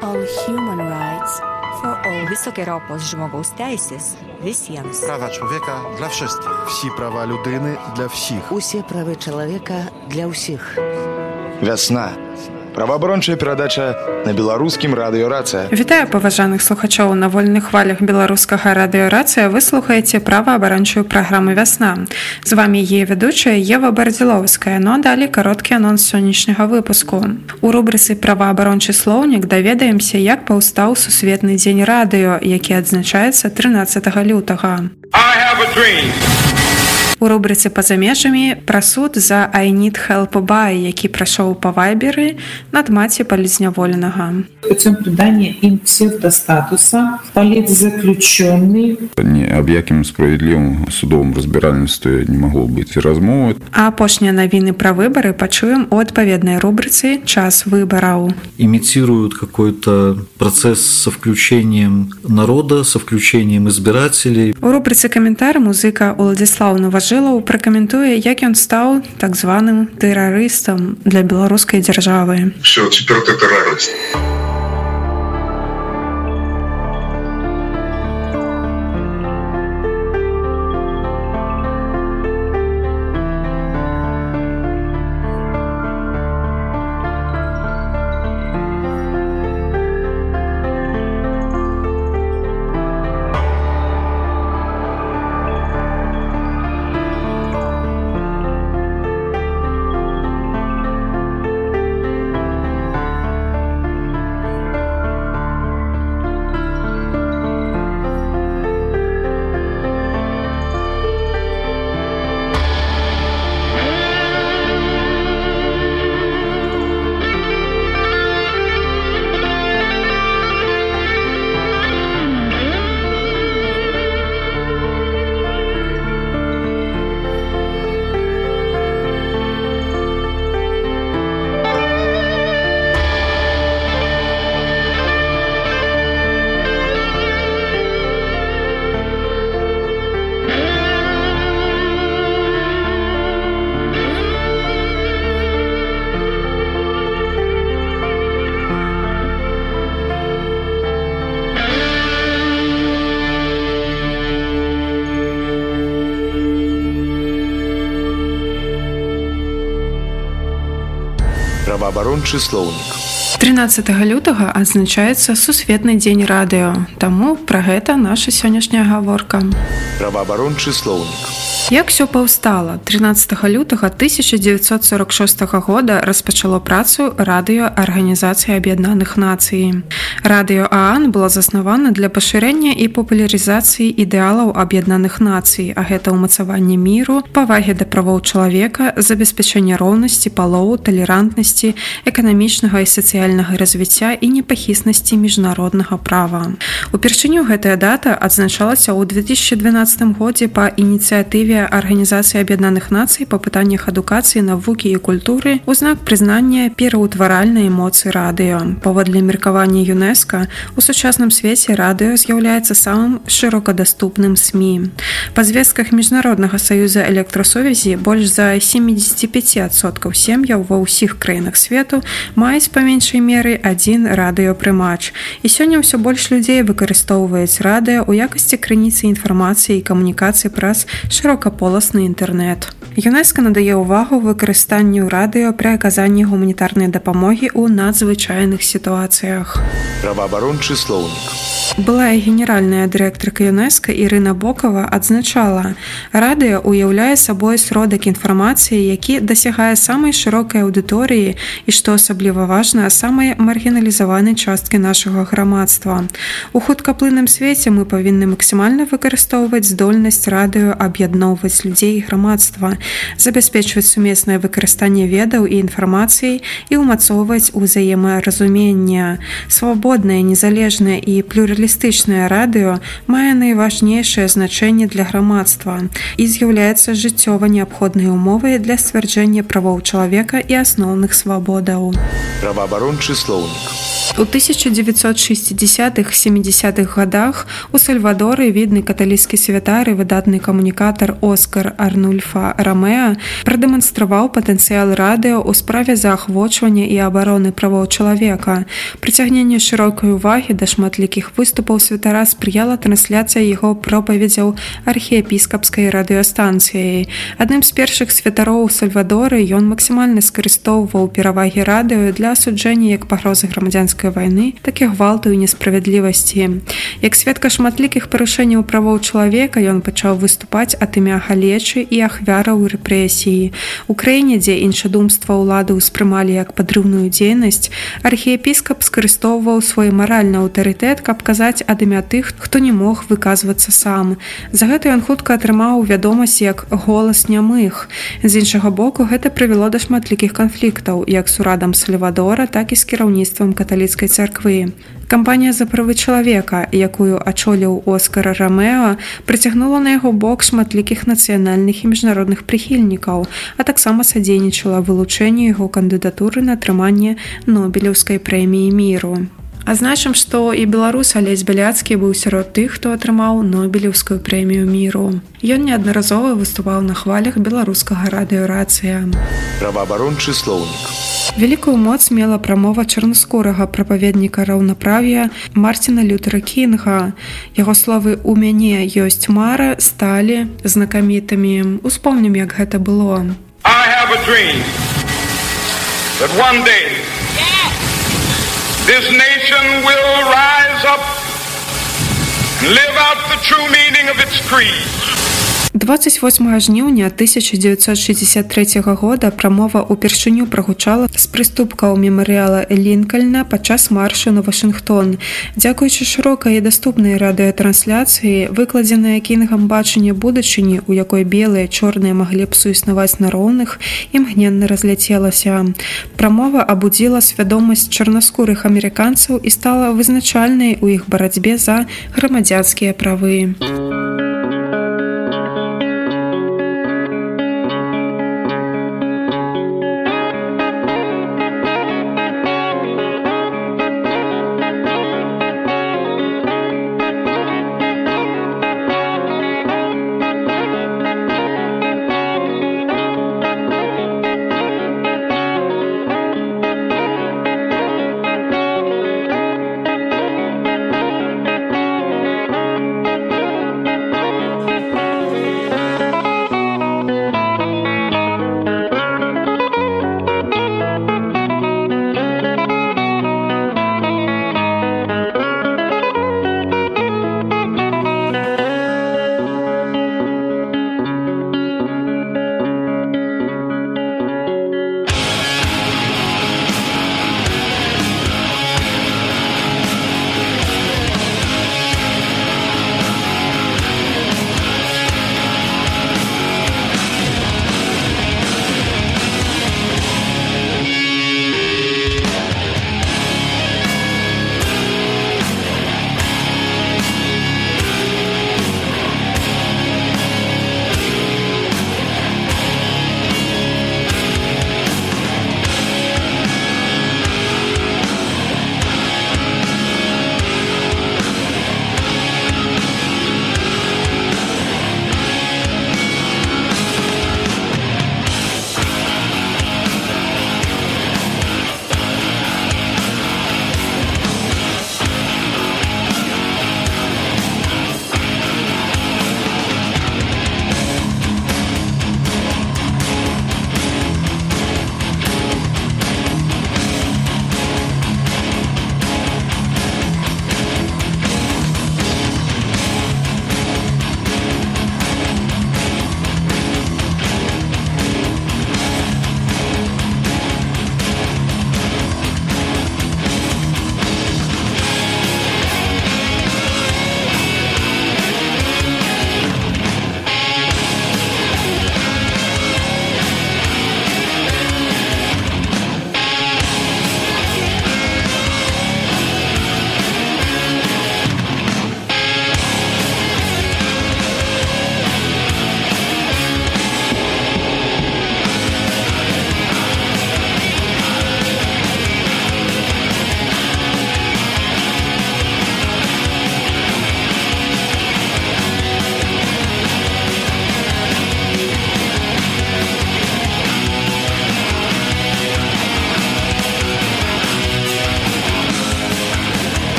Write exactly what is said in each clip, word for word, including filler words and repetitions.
All human rights for all. Високі ропос žmogaus teisės visiems. Права чоловіка для всіх. Всі права людини для всіх. Усі права чоловіка для всіх. Вясна. Праваабарончая перадача на беларускім радыё «Рацыя». Вітаю паважаных слухачоў на вольных хвалях беларускага радыё «Рацыя». Вы слухаеце праваабарончую праграму «Вясна». З вами яе ведучая Ева Бардзілоўская. Ну а далей кароткі анонс сённяшняга выпуску. У рубрыцы «Праваабарончы слоўнік» даведаемся, як паўстаў Сусветны дзень радыё, які адзначаецца трынаццатага лютага. I have a dream. У рубрыцы «Па-за межамі» пра суд за I Need Help By, які прайшоў па вайберы над маці палізняволенага. Путем придания им псевдостатуса политзаключенный. Ни об якім справедливым судовым разбиральніцтве не могло быть и размовы. А апошнія навіны пра выборы пачуем у адпаведнай рубрыцы «Час выбораў». Имитируют какой-то процесс со включением народа, со включением избирателей. У рубрыцы «Каментар» музыка Уладзіслаў Новажылаў пракаментуе, як ён стаў так званым тэрарыстам для беларускай дзяржавы. Все, теперь ты террорист. Праваабарончы слоўнік. трынаццатага лютага адзначаецца Сусветны дзень радыё. Таму пра гэта наша сённяшняя гаворка. Праваабарончы слоўнік. Як усё паўстала? трынаццатага лютага тысяча дзевяцьсот сорок шостага года распачало працу радыё Арганізацыі Аб'яднаных Нацый. Радыё ААН было заснавана для пашырэння і папулярызацыі ідэалаў Аб'яднаных Нацый, а гэта ўмацаванне міру, павагі да правоў чалавека, забеспячэння роўнасці палоў, талерантнасці, эканамічнага і сацыяльнага развіцця і непахіснасці міжнароднага права. Упершыню гэтая дата адзначалася ў две тысячи двенадцатым годзе па ініцыятыве Арганізацыі Аб'яднаных Нацый па пытаннях адукацыі, навукі і культуры ў знак прызнання пераўтваральнай моцы радыё. Паводле меркавання ЮНЕСКО, у сучасным свеце радыё з'яўляецца самым шырокадаступным СМІ. Па звестках Міжнароднага саюза электрасувязі больш за сямдзесят пять адсоткаў сем'яў ва ўсіх краінах свету маюць па меншай меры адзін радыёпрымач. І сёння ўсё больш людзей выкарыстоўваюць радыё ў якасці крыніцы інфармацыі і камунікацыі праз шырокаполасны інтэрнэт. ЮНЕСКО надае ўвагу выкарыстанню радыё пры аказанні гуманітарнай дапамогі ў надзвычайных сітуацыях. Праваабарончы слоўнік. Былая генеральная дырэктарка ЮНЕСКО Ірына Бокава адзначала, радыё уяўляе сабой сродак інфармацыі, які дасягае самай шырокай аўдыторыі і, што асабліва важна, самай маргіналізаванай часткі нашага грамадства. У хуткаплынным свеце мы павінны максімальна выкарыстоўваць здольнасць радыё аб'ядноўваць людзей і грамадства, забяспечваць сумеснае выкарыстанне ведаў і інфармацыі і ўмацоўваць узаемаразуменне. Свабоднае, незалежнае і плюралістычнае радыё мае найважнейшае значэнне для грамадства і з'яўляецца жыццёва неабходнай умовай для сцвярджэння правоў чалавека і асноўных свабодаў. Праваабарончы слоўнік. У тысяча девятьсот шестидесятых - семидесятых годах у Сальвадоры відны каталіцкі святар і выдатны камунікатар Оскар Арнульфа Ромеа прадэманстраваў патэнцыял радыё ў справе заахвочвання і абароны правоў чалавека. Прыцягненню шырокай увагі да шматлікіх выступаў святара спрыяла трансляцыя яго пропаведзяў архіепіскапскай радыёстанцыяй. Адным з першых святароў Сальвадоры ён максімальна скарыстоўваў перавагі радыё для асуджэння як пагрозы грамадзянскай вайны, так і гвалту і несправядлівасці. Як сведка шматлікіх парушэнняў правоў чалавека, ён пачаў выступаць ад імя галечы і ахвяраў рэпрэсіі. У краіне, дзе іншадумства ўлады ўспрымалі як падрыўную дзейнасць, архіепіскап скарыстоўваў свой маральны аўтарытэт, каб казаць ад імя тых, хто не мог выказвацца сам. За гэта ён хутка атрымаў вядомасць як голас нямых. З іншага боку, гэта прывяло да шматлікіх канфліктаў, як з урадам Сальвадора, так і з кіраўніцтвам каталіцкай царквы. Кампанія за правы чалавека, якую ачоліў Оскар Ромеа, прыцягнула на яго бок шматлікіх нацыянальных і міжнародных прыхільнікаў, а таксама садзейнічала вылучэнню яго кандыдатуры на атрыманне Нобелеўскай прэміі міру. Азначым, што і беларус Алесь Бяляцкі быў сярод тых, хто атрымаў Нобелеўскую прэмію міру. Ён неаднаразова выступаў на хвалях беларускага радыёрацыя. Праваабарончы слоўнік. Вялікую моц мела прамова чарнаскурага прапаведніка раўнаправ'я Марціна Лютера Кінга. Яго словы «У мяне ёсць мара» сталі знакамітымі. Успомнім, як гэта было. I have a dream that one day this nation will rise up and live out the true meaning of its creed. дваццаць восьмага жніўня тысяча дзевяцьсот шэсцьдзесят трэцяга года прамова ўпершыню прагучала з прыступкаў мемарыяла Лінкальна падчас маршу на Вашынгтон. Дзякуючы шырокай і даступнай радыётрансляцыі, выкладзенае Кінгам бачанне будучыні, у якой белыя, чорныя маглі б суіснаваць на роўных, імгненна разляцелася. Прамова абудзіла свядомасць чарнаскурых амерыканцаў і стала вызначальнай у іх барацьбе за грамадзянскія правы.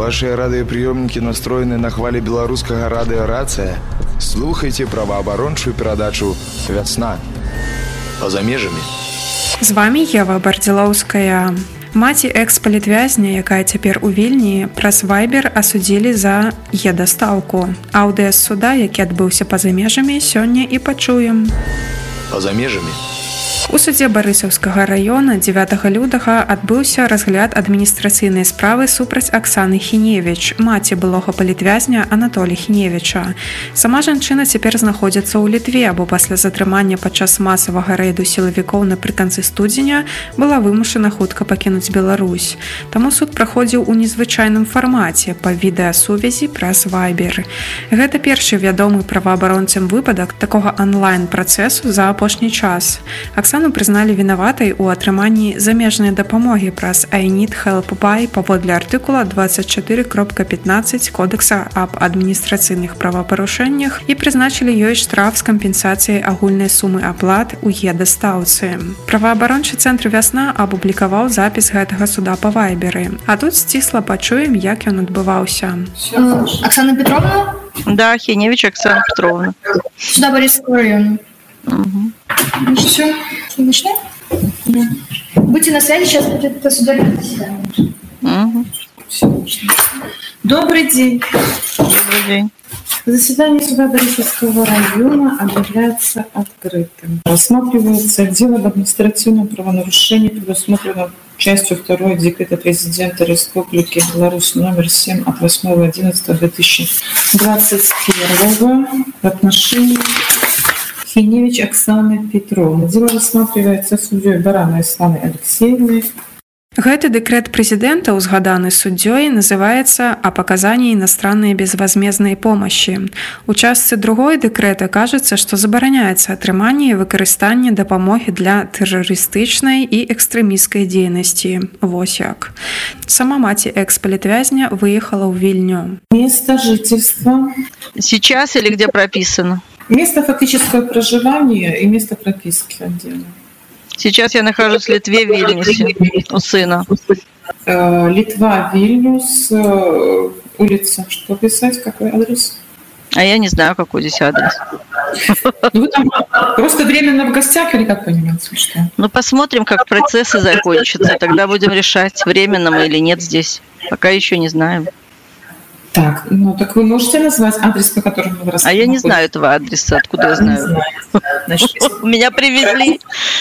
Ваши радиоприемники настроены на хвале белорусского радиорация. Слухайте правоабарончую передачу «Весна». Поза межами. З вами Ева Бардзілоўская. Маці экс-палітвязня, якая цяпер у Вільні, праз Вайбер асудзілі за е-дастаўку. Аўдыа з суда, які адбыўся па-за межамі, сёння і пачуем. Поза межами. У судзе Барысаўскага раёна дзевятага лютага адбыўся разгляд адміністрацыйнай справы супраць Аксаны Хіневіч, маці былога палітвязня Анатолія Хіневіча. Сама жанчына цяпер знаходзіцца ў Літве, бо пасля затрымання падчас масавага рэйду сілавікоў напрыканцы студзеня была вымушана хутка пакінуць Беларусь. Таму суд праходзіў у незвычайным фармаце па відэасувязі праз Вайбер. Гэта першы вядомы праваабаронцам выпадак такога онлайн-працэсу за апошні час. Аксану прызналі вінаватай у атрыманні замежнай дапамогі праз I need help by паводле артыкула двадцать четыре кропка пятнадцать Кодекса аб адміністрацыйных правапарушэннях і прызначылі ёй штраф з кампенсацыяй агульнай сумы аплат у е-дастаўцы. Праваабарончы цэнтр «Вясна» апублікаваў запіс гэтага суда па Вайберы. А тут сцісла пачуем, як ён адбываўся. Оксана Петровна? Да, Хіневіч Оксана Петровна. Сюда Борисовский район. Угу. Ну все, начнем? Да. Будьте на связи, сейчас будет судебное заседание. Угу. Добрый день. Добрый день. Заседание суда Борисовского района объявляется открытым. Рассматривается дело об административном правонарушении, предусмотренном частью второй декрета президента Республики Беларусь номер семь от восьмого одиннадцатого две тысячи двадцать первого в отношении Хіневіч Оксаны Петровны. Дело рассматривается судьей Барановой Светланой Алексеевной. Гэты дэкрэт прэзідэнта, узгаданы суддзёй, называецца «О показании иностранной безвозмездной помощи». У частцы другой дэкрэта кажется, што забараняецца атрыманне і выкарыстанне дапамогі для тэрарыстычнай і экстрэмісцкай дзейнасці. Вось як. Сама маці экс-палітвязня выехала ў Вільню. Место жительства. Сейчас или где прописано? Место фактического проживания и место прописки отдельно. Сейчас я нахожусь в Литве, в Вильнюсе, у сына. Литва, Вильнюс, улица. Что писать? Какой адрес? А я не знаю, какой здесь адрес. Ну, вы там просто временно в гостях или как понимаете, что? Ну, посмотрим, как процессы закончатся. Тогда будем решать, временно мы или нет здесь. Пока еще не знаем. Так, ну так вы можете назвать адрес, по которому вы рассказываете? А я не знаю этого адреса, откуда я знаю. Меня привезли.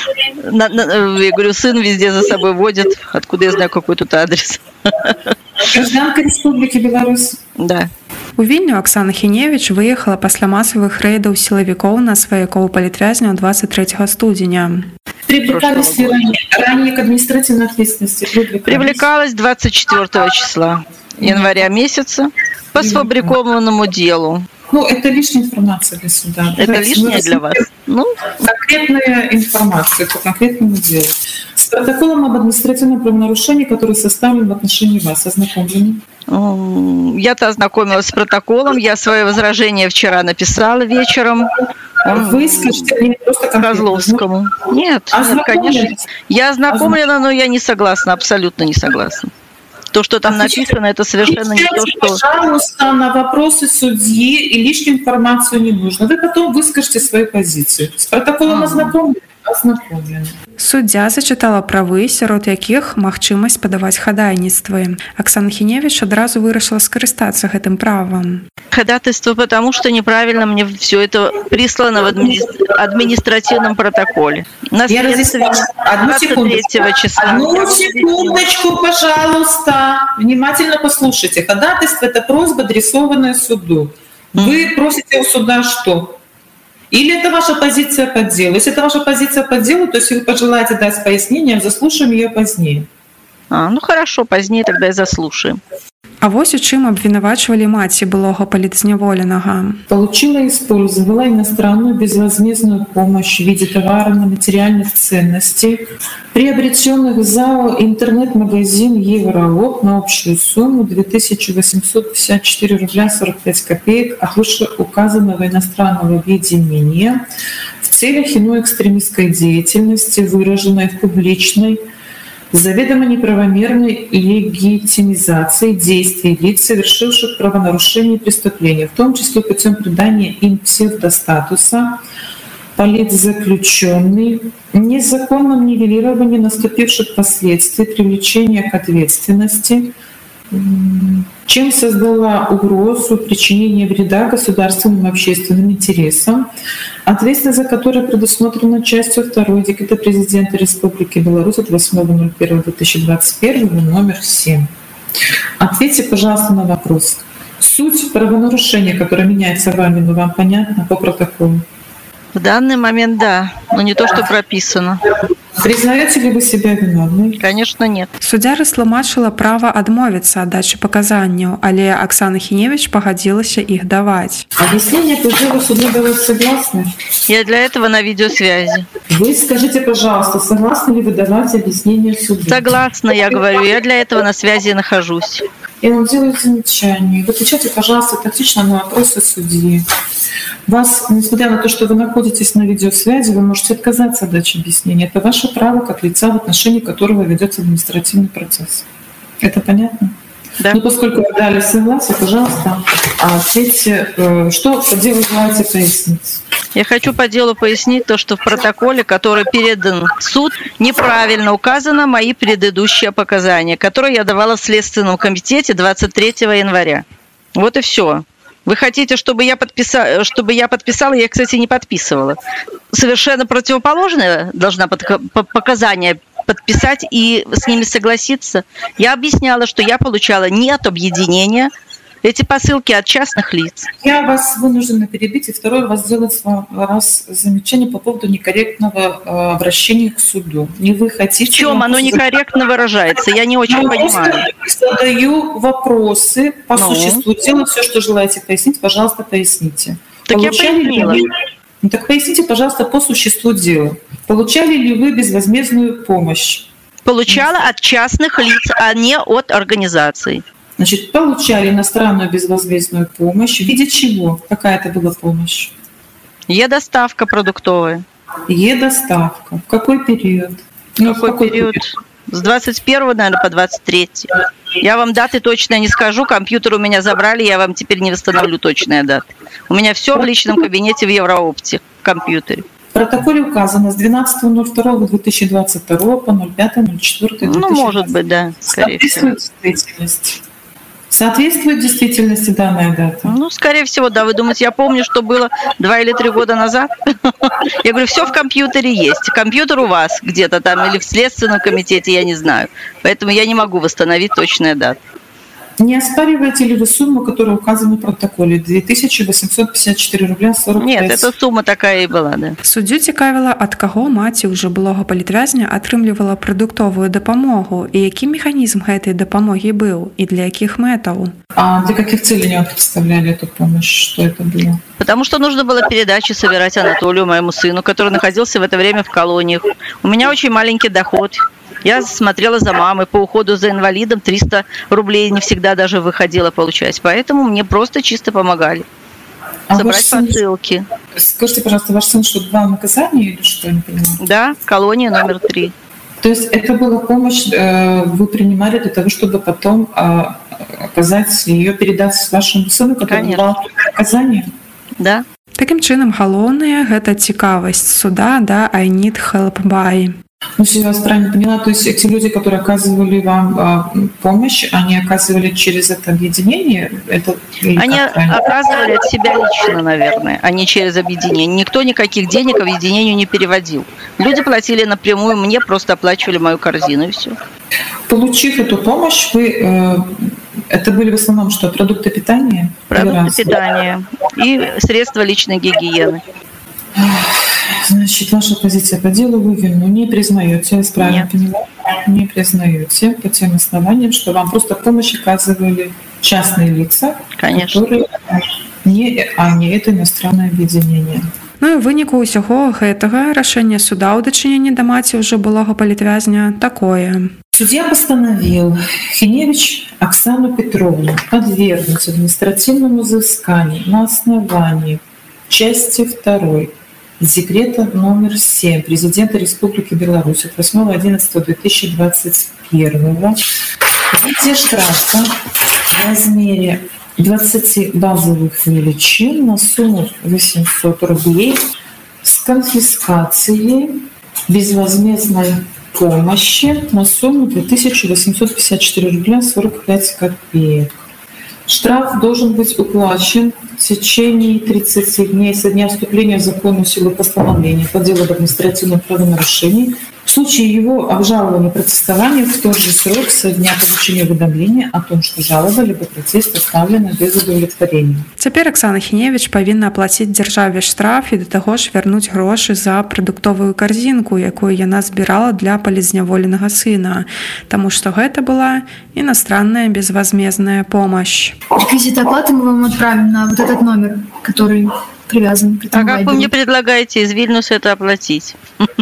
Я говорю, сын везде за собой водит. Откуда я знаю, какой тут адрес? Гражданка Республики Беларусь. Да. У Вільню Аксана Хіневіч выехала пасля масавых рэйдаў сілавікоў на сваякоў палітвязняў двадцать третьего студзеня. Привлекалась ли ранее, ранее к административной ответственности? Привлекалась двадцать четвёртого числа января месяца по сфабрикованному делу. Ну, это лишняя информация для суда. Это Давайте лишняя для вас? Ну, конкретная информация по конкретному делу. С протоколом об административном правонарушении, который составлен в отношении вас, ознакомлены? Я-то ознакомилась с протоколом. Я свое возражение вчера написала вечером. Вы скажите мне просто Козловскому. Нет, нет, конечно. Я ознакомлена, но я не согласна, абсолютно не согласна. То, что там написано, это совершенно не то, что... Пожалуйста, на вопросы судьи и лишнюю информацию не нужно. Вы потом выскажете свою позицию. С протоколом ознакомлены? Ознакомлены. Суддзя зачытала правы, сярод якіх магчымасць падаваць хадайніцтвы. Аксана Хіневіч адразу вырашыла скарыстацца гэтым правам. Ходатайство, потому что неправильно мне все это прислано в административном протоколе. На Я разъясню. Одну секундочку. числа. Одну секундочку, пожалуйста. Внимательно послушайте. Ходатайство – это просьба, адресованная суду. Вы mm-hmm. просите у суда что? Или это ваша позиция по делу? Если это ваша позиция по делу, то если вы пожелаете дать пояснение, заслушаем ее позднее. А, ну хорошо, позднее тогда и заслушаем. А вось у чым абвінавачвалі маці былога палітзняволенага. Получила и использовала иностранную безвозмездную помощь в виде товарно-материальных ценностей, приобретенных в ЗАО интернет-магазин «Евролот» на общую сумму две тысячи восемьсот пятьдесят четыре рубля сорок пять копеек от вышеуказанного иностранного видения в целях иной экстремистской деятельности, выраженной в публичной заведомо неправомерной легитимизации действий лиц, совершивших правонарушение и преступления, в том числе путем придания им псевдостатуса политзаключенный, незаконном нивелировании наступивших последствий, привлечения к ответственности, чем создала угрозу причинения вреда государственным и общественным интересам, ответственность за которое предусмотрена частью второй декрета президента Республики Беларусь от восьмого ноль первого две тысячи двадцать первого номер семь. Ответьте, пожалуйста, на вопрос. Суть правонарушения, которое меняется вами, ну, вам понятно по протоколу? В данный момент да, но не то, что прописано. Признаете ли вы себя виновной? Конечно, нет. Суддя растлумачыла права адмовіцца ад дачы паказанняў, але Оксана Хиневич пагадзілася іх даваць. Объяснение призыва судьи давать согласны? Я для этого на видеосвязи. Вы скажите, пожалуйста, согласны ли вы давать объяснение суду? Согласна, я говорю, я для этого на связи нахожусь. Я вам делаю замечание. Вы отвечайте, пожалуйста, тактично на вопросы судьи. Вас, несмотря на то, что вы находитесь на видеосвязи, вы можете отказаться от дачи объяснения. Это ваше право как лица, в отношении которого ведется административный процесс. Это понятно? Да. Ну, поскольку вы дали согласие, пожалуйста, ответьте, что по делу желаете пояснить. Я хочу по делу пояснить то, что в протоколе, который передан в суд, неправильно указано мои предыдущие показания, которые я давала в Следственном комитете двадцать третьего января. Вот и все. Вы хотите, чтобы я подписала, чтобы я подписала, я, кстати, не подписывала. Совершенно противоположное должна под, показания подписать и с ними согласиться. Я объясняла, что я получала не от объединения эти посылки, от частных лиц. Я вас вынуждена перебить, и второе, вас сделать раз замечание по поводу некорректного обращения к суду. Не вы хотите... В чем оно некорректно выражается? Я не очень я понимаю. Я задаю вопросы по ну. существу дела. Все, что желаете пояснить, пожалуйста, поясните. Так Получали я пояснила. Ли... Ну, так поясните, пожалуйста, по существу дела. Получали ли вы безвозмездную помощь? Получала от частных лиц, а не от организаций. Значит, получали иностранную безвозмездную помощь. В виде чего? Какая это была помощь? Е-доставка продуктовая. Е-доставка. В какой период? Ну, какой, какой период? период? С двадцать первого, наверное, по двадцать третий. Я вам даты точно не скажу. Компьютер у меня забрали, я вам теперь не восстановлю точные даты. У меня все в личном кабинете в Евроопте, в компьютере. В протоколе указано с двенадцатого ноль второго две тысячи двадцать второго по ноль пятое ноль четвёртое две тысячи двадцать. Ну, может быть, да, скорее всего. Действительность. Соответствует действительности данная дата? Ну, скорее всего, да. Вы думаете, я помню, что было два или три года назад? Я говорю, все в компьютере есть. Компьютер у вас где-то там или в Следственном комитете, я не знаю. Поэтому я не могу восстановить точные даты. Не оспариваете ли вы сумму, которая указана в протоколе? две тысячи восемьсот пятьдесят четыре рубля сорок пять. Нет, эта сумма такая и была, да. Суддзю цікавіла, ад каго маці ўжо былога палітвязня атрымлівала прадуктовую дапамогу і які механізм гэтай дапамогі быў і для якіх мэтаў? А для каких целей они представляли эту помощь? Что это было? Потому что нужно было передачи собирать Анатолию, моему сыну, который находился в это время в колониях. У меня очень маленький доход. Я смотрела за мамой, по уходу за инвалидом триста рублей не всегда даже выходила получать. Поэтому мне просто чисто помогали а собрать посылки. Скажите, пожалуйста, ваш сын что, два наказания или что, я не понимаю? Да, колония номер три. То есть это была помощь, вы принимали для того, чтобы потом оказать ее, передать вашему сыну, который дал наказание? Да. Таким чынам, галоўнае гэта цікавасць суда да I need help by. Ну, если я вас правильно поняла, то есть эти люди, которые оказывали вам а, помощь, они оказывали через это объединение? Это, они оказывали от себя лично, наверное, а не через объединение. Никто никаких денег объединению не переводил. Люди платили напрямую мне, просто оплачивали мою корзину и все. Получив эту помощь, вы, э, это были в основном что, продукты питания? Продукты питания и средства личной гигиены. Значит, ваша позиция по делу вы вину не признаете, я правильно понимаю? Не признаете по тем основаниям, что вам просто помощь оказывали частные лица, конечно, которые не, а не это иностранное объединение. Ну і ў выніку ўсяго гэтага рашэнне суда ў дачыненні да маці ўжо былога палітвязня такое. Судья постановил Хиневич Оксану Петровну подвергнуть административному взысканию на основании части второй с декрета номер семь президента Республики Беларусь от восьмого одиннадцатого две тысячи двадцать первого в виде штрафа в размере двадцати базовых величин на сумму восемьсот рублей с конфискацией безвозмездной помощи на сумму две тысячи восемьсот пятьдесят четыре рубля сорок пять копеек. Штраф должен быть уплачен в течение тридцати дней со дня вступления в законную силу постановления по делу об административном правонарушении. В случае его обжалования протестования в тот же срок со дня получения уведомления о том, что жалоба либо протест поставлена без удовлетворения. Цяпер Аксана Хіневіч павінна аплаціць дзяржаве штраф і да таго ж вярнуць грошы за прадуктовую карзінку, якую яна збірала для палізняволенага сына, таму што гэта была иностранная безвозмездная помощь. Реквизиты оплаты мы вам отправим на вот этот номер, который привязан к этому. А как вы мне предлагаете из Вильнюса это оплатить?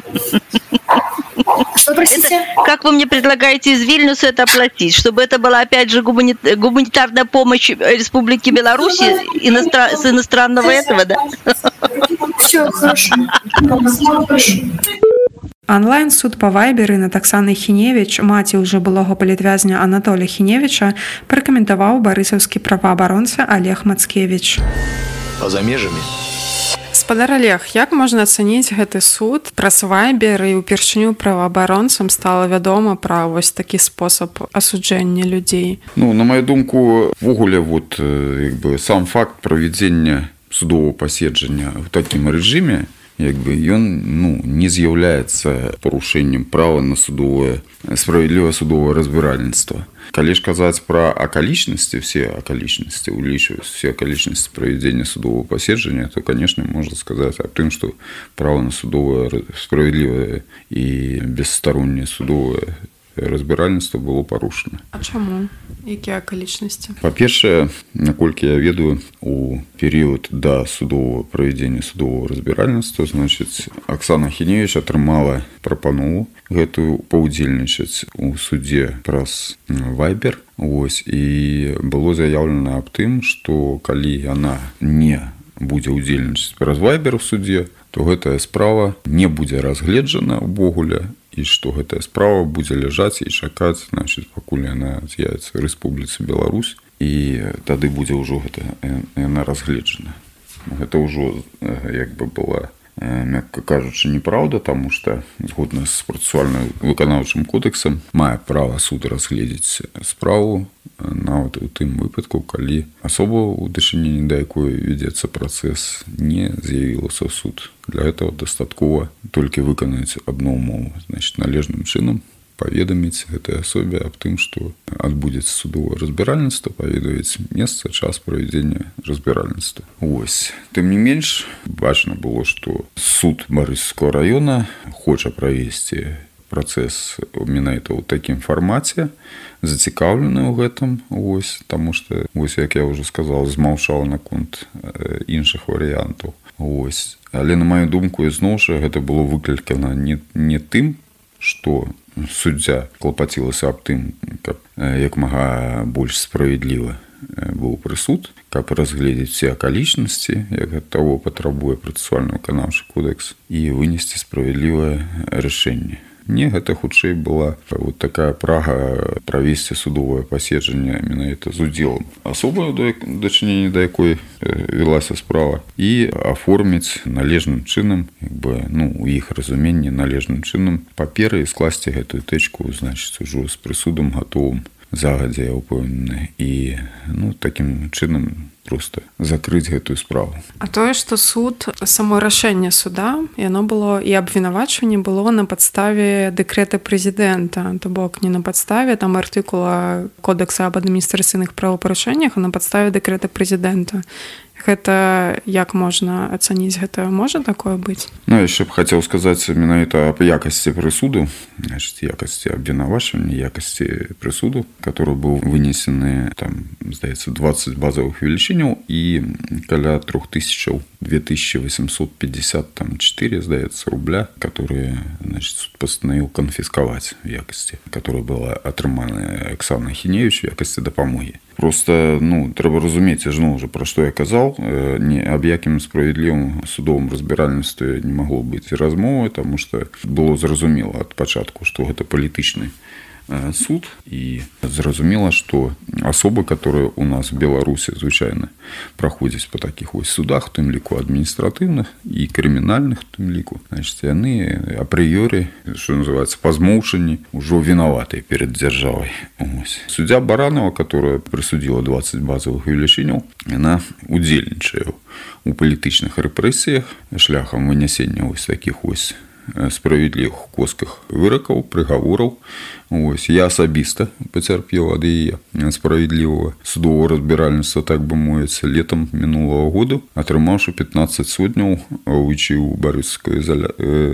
Что, простите? Это, как вы мне предлагаете из Вильнюса это оплатить? Чтобы это была, опять же, гумани... гуманитарная помощь Республики Беларусь иностран... с иностранного этого, да? Все, хорошо. Онлайн-суд па вайберы над Аксанай Хіневіч, маці ўжо былога палітвязня Анатолія Хіневіча, пракаментаваў барысаўскі праваабаронца Олег Мацкевіч. Па-за межамі. Спадар Олег, як можна ацаніць гэты суд праз вайбер і ўпершыню праваабаронцам стала вядома пра вось такі спосаб асуджэння людзей? Ну, на маю думку, ввогуле вот як бы сам факт правядзення судового паседжання ў такім рэжыме, як бы ён ну, не з'яўляецца парушэннем права на судовое, справядлівае судовае разбіральніцтва. Калі ж казаць пра акалічнасці, все акалічнасці, улічваюць все акалічнасці правядзення судового паседжання, то, конечно, можна сказаць аб тым, што права на судовае справядлівае і бесстаронняе судовае разбіральніцтва было парушана. А чаму? Якія акалічнасці? Па-першае, наколькі я ведаю, у перыяд да судового правядзення судового разбіральніцтва, значыць, Аксана Хіневіч атрымала прапанову гэтую паўдзельнічаць у судзе праз вайбер. Вось, і было заяўлена аб тым, што калі яна не будзе ўдзельнічаць праз вайбер у судзе, то гэтая справа не будзе разгледжана ўвогуле, і што гэтая справа будзе ляжаць і чакаць, значыць, пакуль яна з'явіцца ў Рэспубліцы Беларусь, і тады будзе ўжо гэта яна разгледжана. Гэта ўжо як бы была, мякка кажучы, неправда, таму што згодна з працэсуальным выканаўчым кодэксам мае права суд разгледзець справу нават у тым выпадку, калі асоба, у дачыненні да якой вядзецца працэс, не з'явілася ў суд. Для этого дастаткова толькі выканаць адну умову, значит, належным чынам паведаміць гэтай асобе аб тым, што адбудзецца судовае разбіральніцтва, паведаміць месца, час правядзення разбіральніцтва. Вось. Тым не менш, бачна было, што суд Барысаўскага раёна хоча правесці працэс менавіта ў такім фармаце, зацікаўлены ў гэтым, вось, таму што, вось, як я ўжо сказаў, змаўчаў наконт іншых варыянтаў. Вось. Але, на маю думку, ізноў жа гэта было выклікана не, не тым, што суддзя клапацілася аб тым, каб як мага больш справядліва быў прысуд, каб разгледзець все акалічнасці, як ад таго патрабуе працэсуальны выканаўчы кодэкс, і вынесці справядлівае рашэнне. Не, гэта хутчэй была вот такая прага правесці судовае паседжанне менавіта з удзелам асобы, дачыненні да якой вялася справа, і аформіць належным чынам, як бы, ну, у іх разуменні належным чынам паперы і скласці гэтую тэчку, значыць, ужо з прысудам гатовым загадзя, я ўпэўнены, і ну, такім чынам просто закрыць гэтую справу. А тое, што суд, само рашэнне суда, яно было, і абвінавачванне было на падставе дэкрэта прэзідэнта, то бок не на падставе там артыкула Кодекса аб адміністрацыйных правапарушэннях, а на падставе дэкрэта прэзідэнта. Гэта як можна ацаніць гэта? Можа такое быць? Ну, я яшчэ б хацеў сказаць менавіта аб якасці прысуду, значыць, якасці абвінавачвання, якасці прысуду, который быў вынесены, там, здаецца, двадцать базовых велічыняў і каля трох тысячаў, две тысячи восемьсот пятьдесят четыре, здаецца, рубля, которые, значит, суд постановил конфисковать в якасці, которая была атрымана Аксанай Хіневіч в якасці дапамогі. Просто ну трэба разумець зноў жа пра што я казаў, не аб якім справядлівым судовым разбіральніцтве не магло быць размовы, таму што было зразумела ад пачатку, што гэта палітычны суд, і зразумела, што асобы, которые у нас в Беларусі звычайна праходзяць па такіх вось судах, у тым ліку адміністратыўных і крымінальных, у тым ліку, значит, яны апрыёры, што называецца, па змоўчанні ўжо вінаватыя перад дзяржавай. Ось. Суддзя Баранова, которая прысудзіла двадцать базавых велічыняў, яна удзельнічае у палітычных рэпрэсіях шляхам вынясення вось такіх вось справядлівых косках выракаў, прыгавораў. Ось, я асабіста пацярпеў ад яе справядлівага судовага разбіральніцтва, так бы мовіць, летом мінулого году, атрымаўшы пятнадцать сотняў вычыў барысаўскага изоля...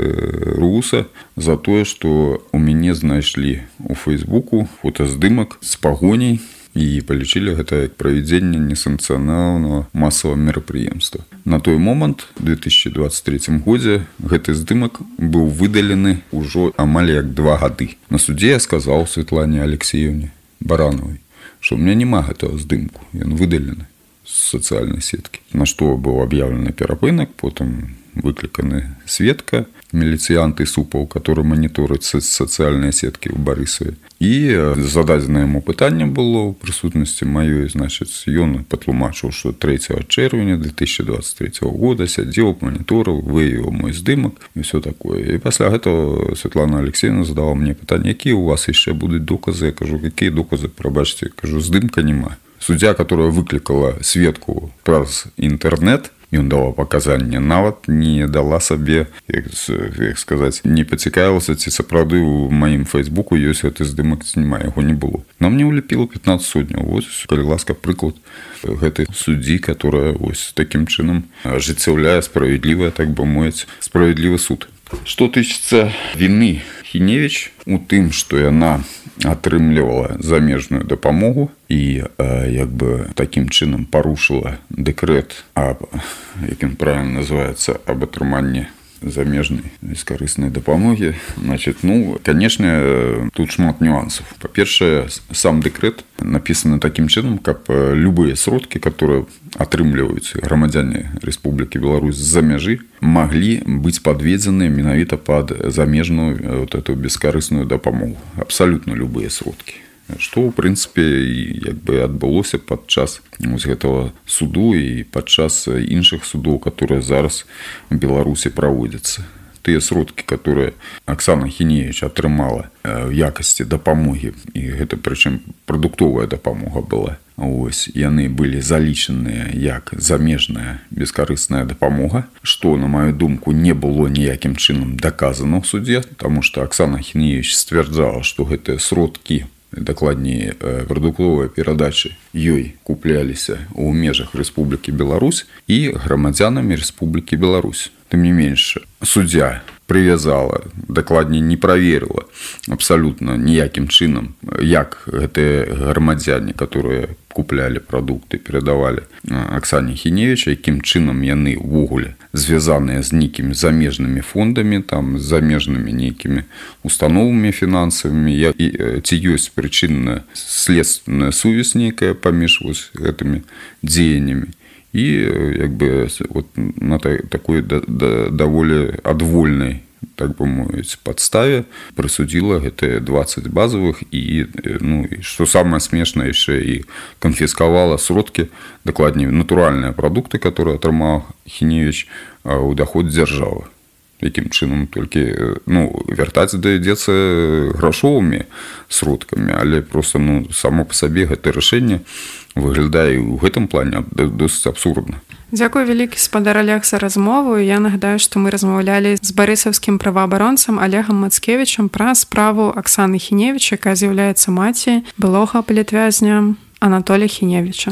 э, руса за тое, што у мяне знайшлі у Фейсбуку фотаздымак з пагоняй і палічылі гэта як правядзенне несанкцыянаванага масавага мерапрыемства. На той момант, у две тысячи двадцать третьем годзе, гэты здымак быў выдалены ўжо амаль як два гады. На судзе я сказаў Светлане Алексеевне Барановой, што ў меня няма гэтага здымку, ён выдалены з сацыяльнай сеткі. На што быў аб'яўлены перапынак, потым выкліканы сведка, міліцыянт і супаў, который моніторыць сацыяльныя сеткі ў Барысаве. І зададзена яму пытанне было ў прысутнасці маёй, значит, ён патлумачыў, што трэцяга чэрвеня две тысячи двадцать третьего года сядзеў, моніторыў, выявіў мой здымак і все такое. І пасля гэтага Светлана Алексеевна задала мне пытанне, якія у вас яшчэ будуць доказы? Я кажу, якія доказы, прабачце, кажу, здымка няма. Суддзя, которая выклікала сведку праз інтэрнэт, ён дала паказанне, нават не дала сабе, як, як сказаць, не пацікавілася, ці сапраўды ў маім Фейсбуку ёсць гэты здымак, ці няма, яго не было. Но мне ўлепіла пятнадцать сотняў. Вось, калі ласка, прыклад гэтай суддзі, которая вось такім чынам ажыццяўляе справядлівае, так бы мовіць, справядлівы суд. Што тычыцца віны Хіневіч у тым, што яна атрымлівала замежную дапамогу і як бы такім чынам парушыла дэкрэт аб, як ён правильно называецца, аб атрыманні замежнай бескарыснай дапамогі. Значит, ну, конечно, тут шмат нюансов. Па-першае, сам дэкрэт написаны таким чынам, каб любые сродкі, которые атрымліваюць грамадзяне Рэспублікі Беларусь з-за мяжы, маглі быць падведзены менавіта пад замежную вот эту бескарысную дапамогу. Абсолютно любые сродкі. Што, ў прынцыпе, як бы адбылося падчас гэтага суду і падчас іншых судоў, которые зараз у Беларусі праводзяцца. Тыя сродкі, которые Аксана Хіневіч атрымала в якасці дапамогі, і гэта прычым прадуктовая дапамога была, ось, яны былі залічаныя як замежная бескарысная дапамога, што, на маю думку, не было ніякім чынам даказана ў судзе, таму што Аксана Хіневіч сцвярджала, што гэтыя сродкі, дакладней, прадуктовыя перадачы ёй купляліся ў межах Рэспублікі Беларусь і грамадзянамі Рэспублікі Беларусь. Тым не менш, суддзя прывязала, дакладней не праверыла абсалютна ніякім чынам, як гэтыя грамадзяне, которые куплялі прадукты, перадавалі Аксане Хіневіч, якім чынам яны ўвогуле звязаныя з нейкімі замежнымі фондамі, там, з замежнымі нейкімі установамі фінансавымі, і ці ёсць прычынная следственная сувязь нейкая паміж вось гэтымі дзеяннямі. І як бы вот на такой да, да, даволі адвольнай, так бы мовіць, падставе прысудзіла гэтыя двадцать базовых і, ну, і што самае смешнае, яшчэ і канфіскавала сродкі, дакладней, натуральныя прадукты, которые атрымаў Хіневіч у даход дзяржавы. Якім чынам толькі, ну, вяртаць давядзецца грашовымі сродкамі, але просто, ну, само па сабе гэта рашэнне выглядае ў гэтым плане досыць абсурдна. Дзякуй вялікі, спадар Олег, за размову. Я нагадаю, што мы размаўлялі з барысаўскім праваабаронцам Олегам Мацкевічам пра справу Аксаны Хіневіч, якая з'яўляецца маці былога палітвязня Анатолія Хіневіча.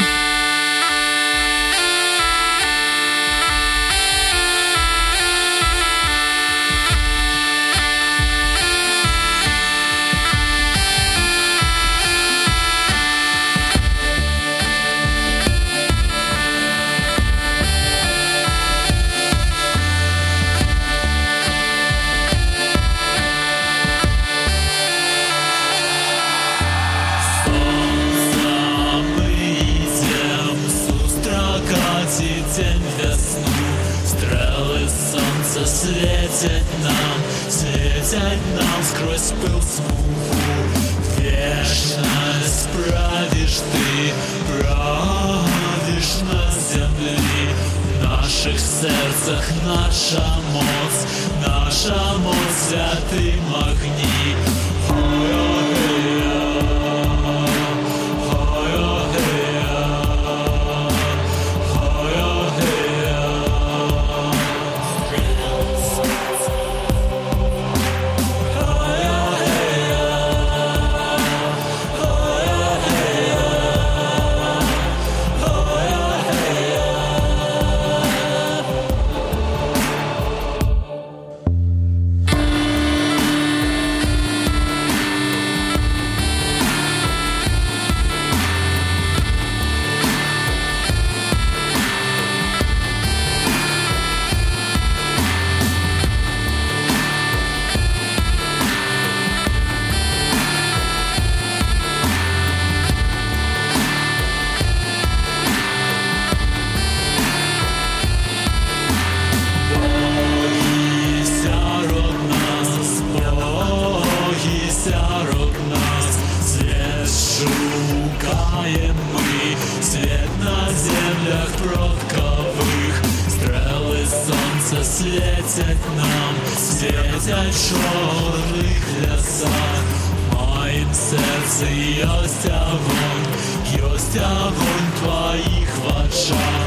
Самый светит нам, светит нам сквозь пыл смуху. Вечность правишь ты, правишь на земле. В наших сердцах наша моц, наша моц святым огни. Светят нам, светят в чорних лясах. В моїм серці єсть огонь, єсть огонь твоїх в очах.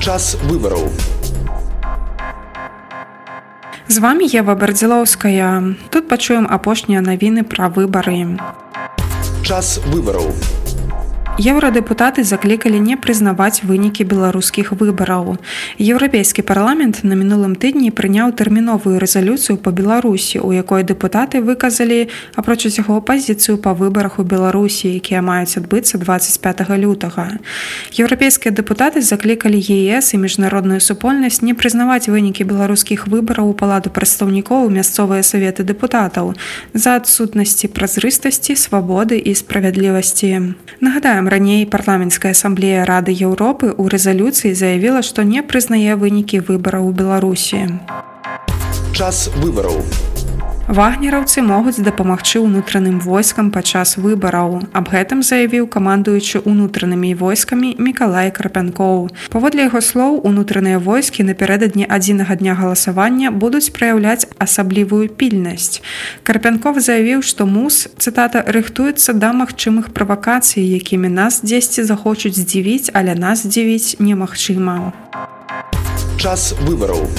Час выборов. З вами Ева Бардзілоўская. Тут пачуем апошнія навіны пра выбары. Час выборов. Еўрадэпутаты заклікалі не прызнаваць вынікі беларускіх выбараў. Еўрапейскі парламент на мінулым тыдні прыняў тэрміновую рэзалюцыю па Беларусі, у якой дэпутаты выказалі, апроч усяго, пазіцыю па выбарах у Беларусі, якія маюць адбыцца дваццаць пятага лютага. Еўрапейскія дэпутаты заклікалі ЕС і міжнародную супольнасць не прызнаваць вынікі беларускіх выбараў у палату прадстаўнікоў і мясцовыя саветы дэпутатаў з-за адсутнасці празрыстасці, свабоды і справядлівасці. Нагадаем, раней парламенцкая асамблея Рады Еўропы ў рэзалюцыі заявіла, што не прызнае вынікі выбараў у Беларусі. Час выборов. Вагнераўцы могуць дапамагчы ўнутраным войскам падчас выбараў. Аб гэтым заявіў камандуючы ўнутранымі войскамі Мікалай Карпянкоў. Паводле яго слоў, унутраныя войскі напярэдадні адзінага дня галасавання будуць праяўляць асаблівую пільнасць. Карпянков заявіў, што МУС, цытата, рыхтуецца да магчымых правакацый, якімі нас дзесьці захочуць здзівіць, але нас здзівіць немагчыма. Час выборов.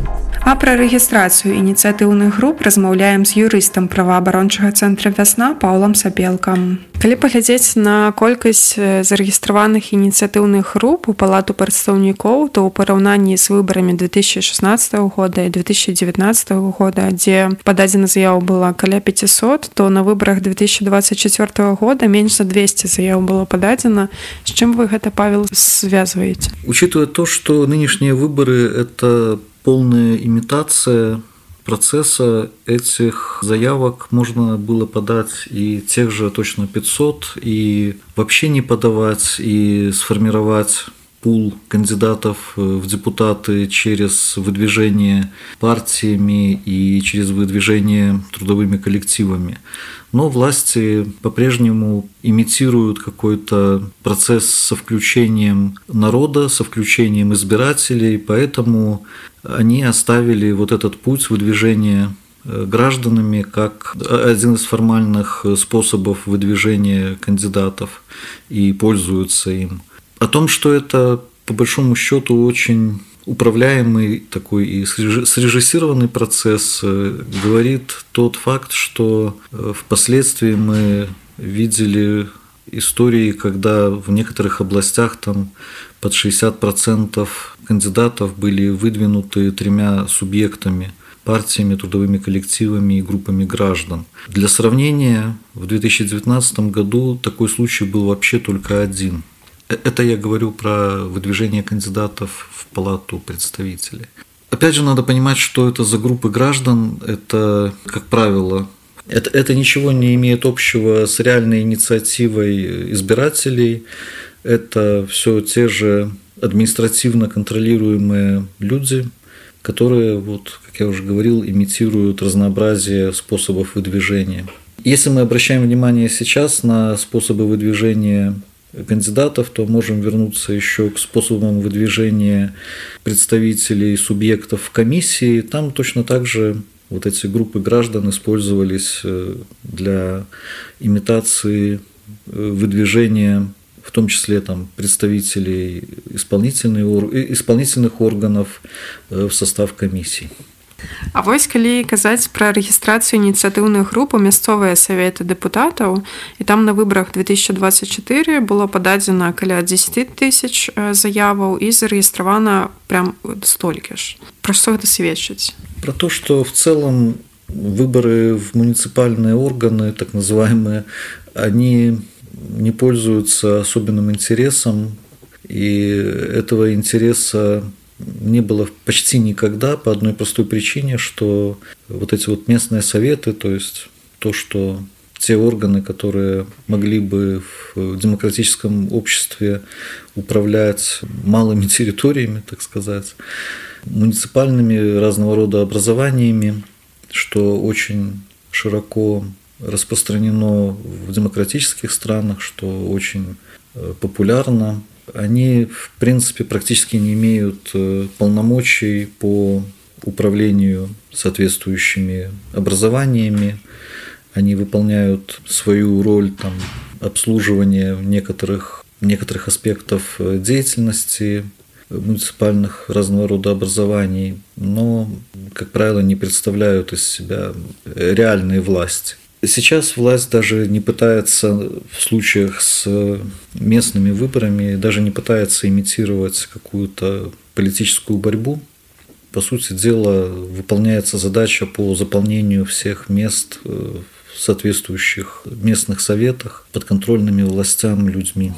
А пра рэгістрацыю ініцыятыўных груп размаўляем з юрыстам праваабарончага цэнтра «Вясна» Паўлам Сапелкам. Калі паглядзець на колькасць зарэгістраваных ініцыятыўных груп у палату прадстаўнікоў, то ў параўнанні з выбарамі две тысячи шестнадцатого года і две тысячи девятнадцатого года, дзе пададзена заяў было каля пятьсот, то на выбарах две тысячи двадцать четвёртого года менш за двести заяў было пададзена. З чым вы гэта, Павел, связываете? Учитывая то, что нынешние выборы – это полная имитация процесса, этих заявок можно было подать и тех же точно пятьсот, и вообще не подавать, и сформировать пул кандидатов в депутаты через выдвижение партиями и через выдвижение трудовыми коллективами. Но власти по-прежнему имитируют какой-то процесс со включением народа, со включением избирателей, поэтому они оставили вот этот путь выдвижения гражданами как один из формальных способов выдвижения кандидатов и пользуются им. О том, что это, по большому счету, очень управляемый такой и срежиссированный процесс, говорит тот факт, что впоследствии мы видели истории, когда в некоторых областях там под шестьдесят процентов кандидатов были выдвинуты тремя субъектами, партиями, трудовыми коллективами и группами граждан. Для сравнения, в две тысячи девятнадцатом году такой случай был вообще только один. Это я говорю про выдвижение кандидатов в палату представителей. Опять же, надо понимать, что это за группы граждан. Это, как правило, это, это ничего не имеет общего с реальной инициативой избирателей. Это все те же административно контролируемые люди, которые, вот, как я уже говорил, имитируют разнообразие способов выдвижения. Если мы обращаем внимание сейчас на способы выдвижения кандидатов, то можем вернуться еще к способам выдвижения представителей субъектов в комиссии. Там точно так же вот эти группы граждан использовались для имитации выдвижения, в том числе там, представителей исполнительных органов в состав комиссий. А вось калі казаць пра рэгістрацыю ініцыятыўных груп у мясцовыя саветы дэпутатаў, і там на выбарах две тысячи двадцать четыре было пададзена каля десять тысяч заяваў і зарэгістравана прям столькі ж. Пра што гэта сведчыць? Про то, что в целом выборы в муниципальные органы, так называемые, они не пользуются особенным интересом, и этого интереса не было почти никогда по одной простой причине, что вот эти вот местные советы, то есть то, что те органы, которые могли бы в демократическом обществе управлять малыми территориями, так сказать, муниципальными разного рода образованиями, что очень широко распространено в демократических странах, что очень популярно, они, в принципе, практически не имеют полномочий по управлению соответствующими образованиями. Они выполняют свою роль там, обслуживания некоторых, некоторых аспектов деятельности муниципальных разного рода образований, но, как правило, не представляют из себя реальной власти. Сейчас власть даже не пытается в случаях с местными выборами, даже не пытается имитировать какую-то политическую борьбу. По сути дела, выполняется задача по заполнению всех мест в соответствующих местных советах подконтрольными властям людьми.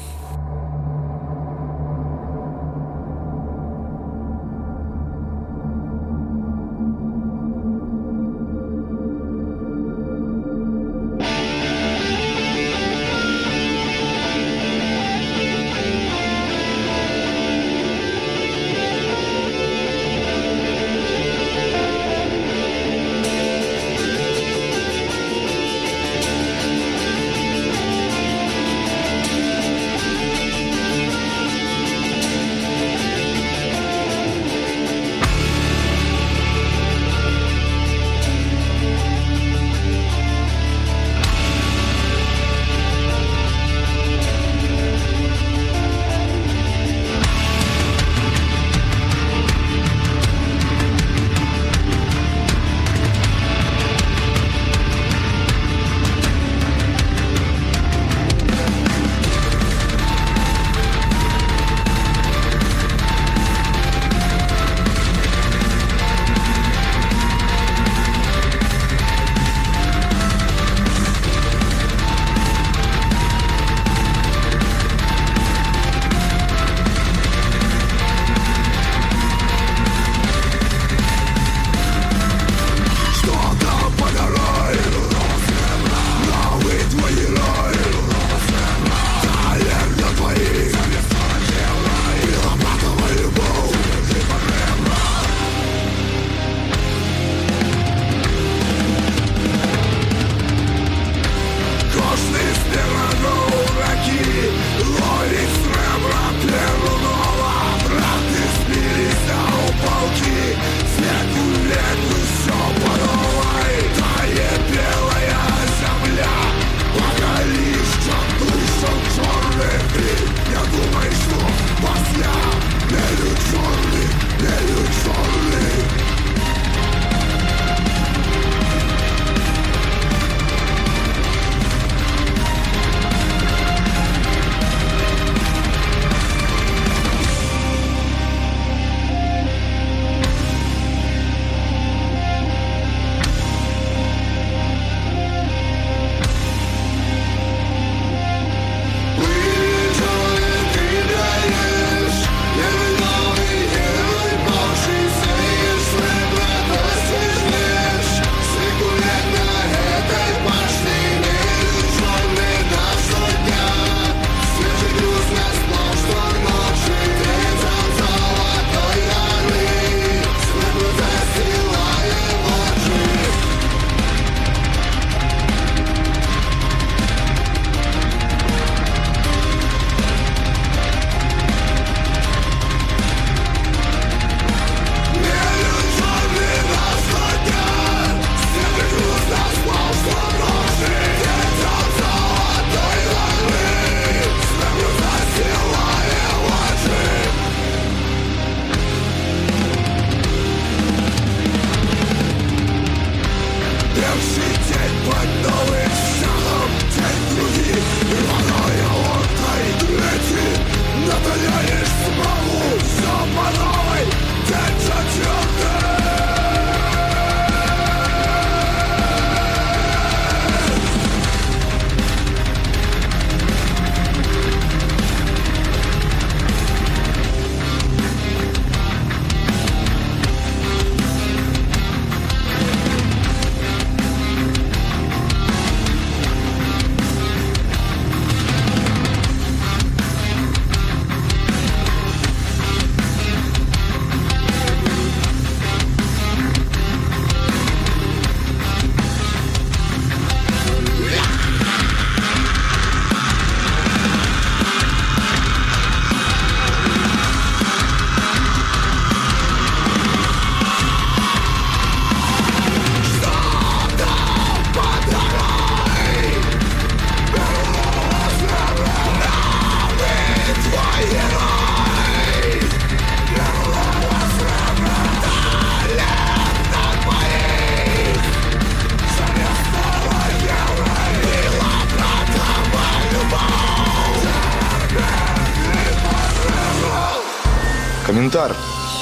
Каментар.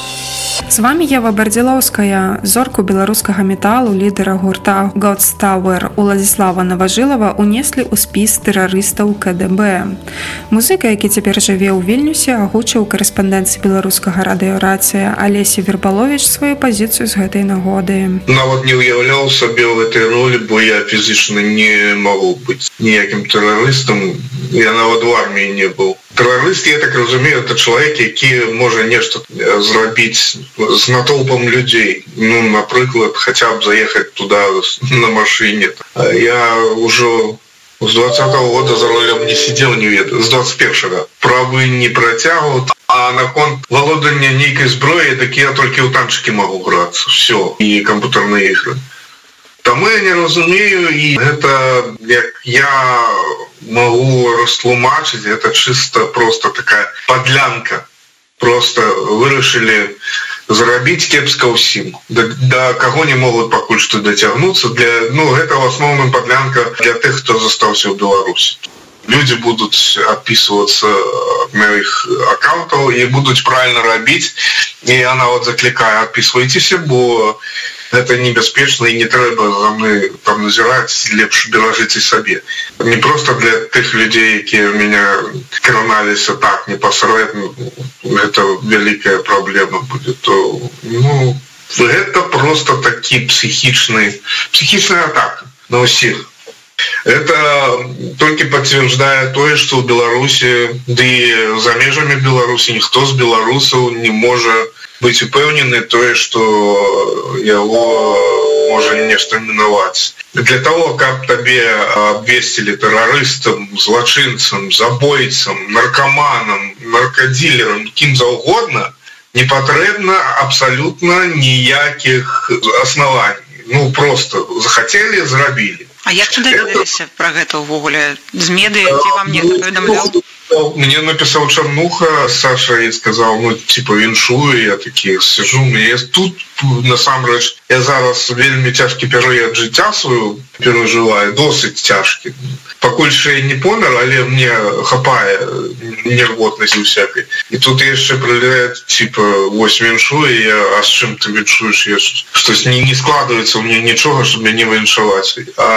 З вами Ева Бардзілоўская. Зорку беларускага металу, лідара гурта God's Tower Уладзіслава Наважылава унеслі ў спіс тэрарыстаў ка дэ бэ. Музыка, які цяпер жыве ў Вільнюсе, агучыў карэспандэнцыі беларускага радыёрацыя Алесі Вербаловіч сваю пазіцыю з гэтай нагоды. Нават не ўяўляў сабе ў гэтай ролі, бо я фізічна не магу быць ніякім тэрарыстам. Я нават у арміі не быў. Тэрарыст, я так разумею, это чалавек, які можа нешта зрабіць з натоўпам людзей. Ну, напрыклад, хаця б заехаць туда на машыне. Я ўжо з двадцатого года за рулем не сидел, не ведаю, з двадцать первого. Правы не працягваў, а наконт валодання нейкай зброі, так я толькі ў танчыкі магу грацца. Все, і камп'ютарныя ігры. Таму я не разумею, і гэта, як я могу растлумачыць, это чисто просто такая подлянка. Просто вырашылі зарабіць кепска ўсім. Да, да каго не могуць пакуль што дацягнуцца. Для, ну, гэта в основном подлянка для тых, хто застаўся ў Беларусі. Люди будуць адпісвацца на іх аккаунтаў і будуць правильно рабіць. І я нават заклікаю, адпісвайцеся, бо гэта небяспечна і не трэба за мной там назіраць, лепш беражыце сабе. Не просто для тых людзей, якія меня краналіся так непасрэдна, гэта вялікая праблема будзе. То, ну, гэта просто такі психічны, психічная атака на ўсіх. Это только подтверждает то, что в Беларуси, да и за межами Беларуси, никто с белорусов не может быть упевнены то, что его может нечто миновать. Для того, как тебе обвестили террористом, злочинцем, забойцем, наркоманом, наркодилером, кем за угодно, не потребно абсолютно никаких оснований. Ну, просто захотели, зрабілі. А як ты даведаліся пра гэта ўвогуле? З медыа, ці вам нехта паведамляў? Мне написал Чернуха, Саша, и сказал, ну, типа, віншую, я таки сижу, мне тут, насамрэч, я зараз вельмі цяжкі перыяд жыцця свою перажываю, досыць цяжкі. Пакуль ще я не помер, але мне хапае нервотнасці всякой. И тут яшчэ прилетает, типа, вось віншую, я, а с чым ты віншуешь? Я, что-то не, не складывается у меня ничего, чтобы меня не віншаваць.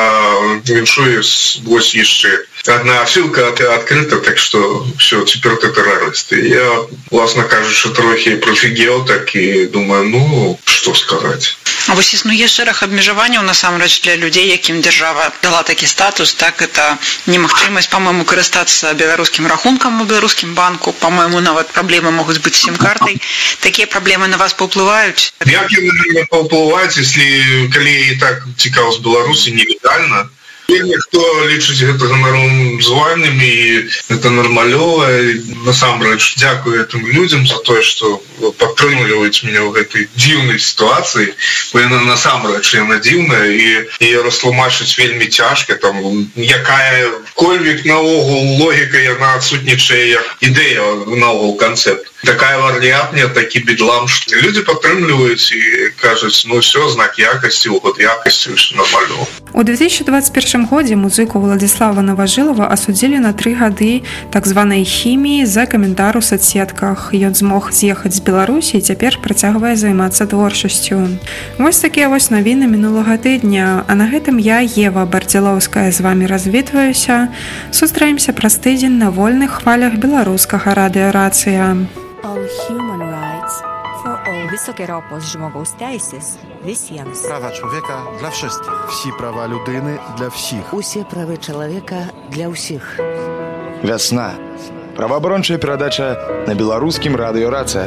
А віншую, вось яшчэ. Одна ссылка открыта, так что все, теперь ты террорист. И я, власне кажучи, трохи профігел, так і думаю, ну, что сказать. А вось існуе шэраг абмежаванняў насамрэч для людзей, якім дзяржава дала такі статус, так, это немагчымасць, па-мойму, карыстацца беларускім рахункам у беларускім банку, па-мойму, нават праблемы могуць быць з сім-картай. Такія праблемы на вас паўплываюць? Як яны паўплываюць, если калі і так цікаў з Беларусі нелегальна? Ніхто лічыць гэта ганаром званнем, і это нармалёва. Насамрэч, дзякую гэтым людзям за тое, што падтрымліваюць мяне ў гэтай дзіўнай сітуацыі, бо яна насамрэч яна дзіўная, і, і растлумачыць вельмі цяжка, там, якая кольвік наогул логіка яна адсутнічае як ідэя наогул канцэпт. Такая вар'ятня, такі бедлам, што людзі падтрымліваюць і кажуць, ну все, знак якасці, угод якасці, ўсё нармалёва. У две тысячи двадцать первом годзе музыку Уладзіслава Наважылава асудзілі на тры гады так званай хіміі за каментар у соцсетках. Ён змог з'ехаць з Беларусі і цяпер працягвае займацца творчасцю. Вось такія вось навіны мінулага тыдня. А на гэтым я, Ева Бардзілоўская, з вами развітваюся. Сустраемся праз тыдзень на вольных хвалях беларускага радыёрацыя. All human rights for all. Wysokie ropos żmogą stejsys, вісенс. Права чоловіка для всіх. Всі права людини для всіх. Усе правы чалавека для ўсіх. Вясна. Праваабарончая перадача на беларускім радыёрацыя.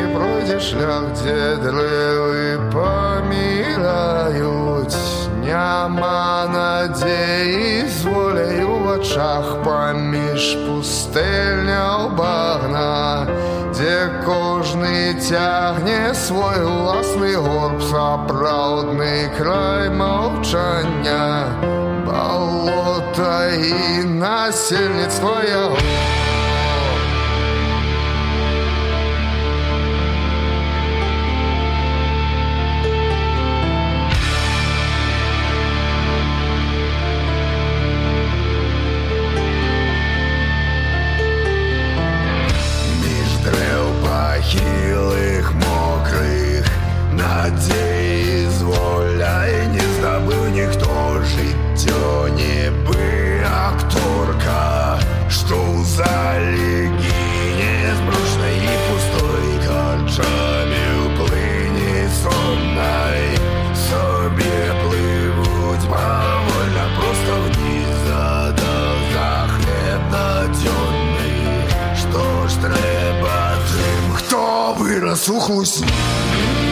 пройдзе шлях, дзе дрэвы паміраюць. Няма надзеі з воляй у вачах паміж пустэльняў багна, дзе кожны цягне свой уласны горб, сапраўдны край маўчання, балота і насельніцтва яго. Хілых мокрых надзей з воляй не здабыў ніхто, жыццё нібы акторка, што ў зале гіне збрушнай і пустой, карчамі ў плыні соннай сабе плывуць павольна проста вниз задах за хлеб надзённы. Што ж трэба тым, хто вырас у хлусні?